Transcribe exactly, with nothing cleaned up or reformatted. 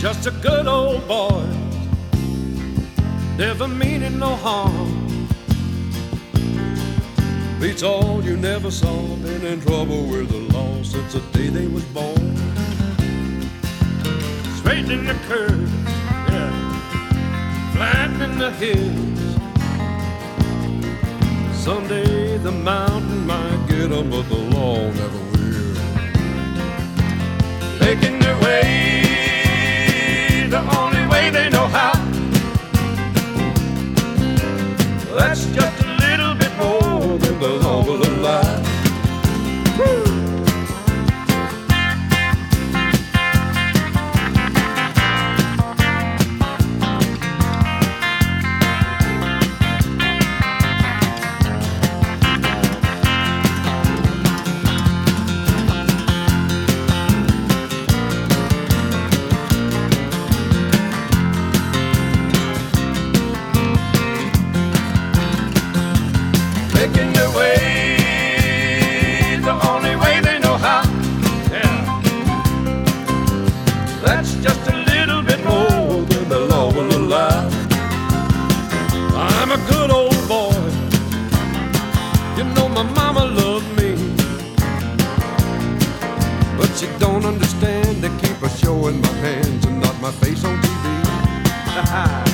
just a good old boy, never meaning no harm. Beats all you never saw, been in trouble with the law since the day they was born. Straightening the curves, yeah, flattening the hills. Someday the mountain might get 'em, but the law never will. Making their way the only way they know how. That's just a little bit more than the law will allow. Woo! Making their way the only way they know how. Yeah, that's just a little bit more than the law will allow. I'm a good old boy, you know my mama loved me, but she don't understand. They keep a showing my hands and not my face on T V.